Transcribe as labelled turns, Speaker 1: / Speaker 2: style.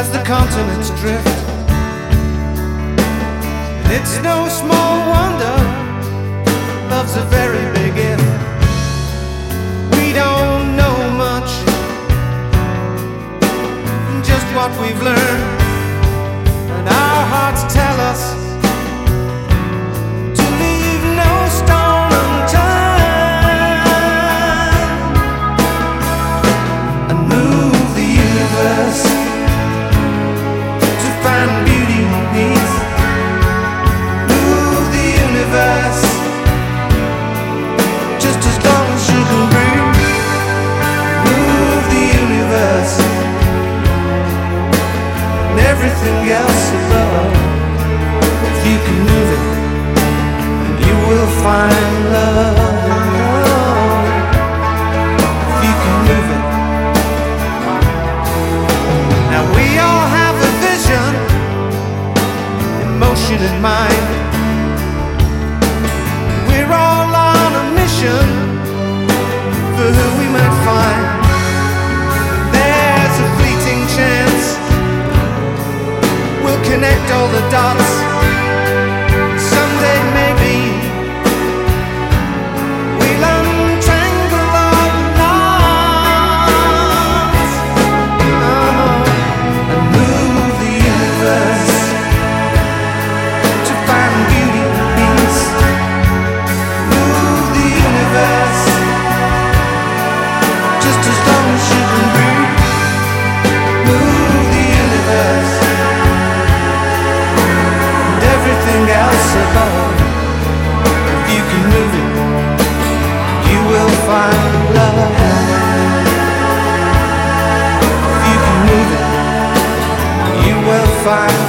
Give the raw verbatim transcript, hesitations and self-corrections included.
Speaker 1: as the continents drift. And it's no small wonder love's a very big if. We don't know much, just what we've learned, and our hearts tell us to leave no stone unturned and move the universe to find beauty and peace. Move the universe just as long as you can breathe. Move the universe and everything else above. If you can move it, you will find love. If you can move it. Now we all have a vision, emotion in mind. We're all on a mission for who we might find. There's a fleeting chance we'll connect all the dots. Someday maybe we'll untangle all the knots. Oh, and move the universe to find beauty and peace. Move the universe just as long as you can breathe. Move the universe and everything else above. If you can move it, you will find love. If you can move it, you will find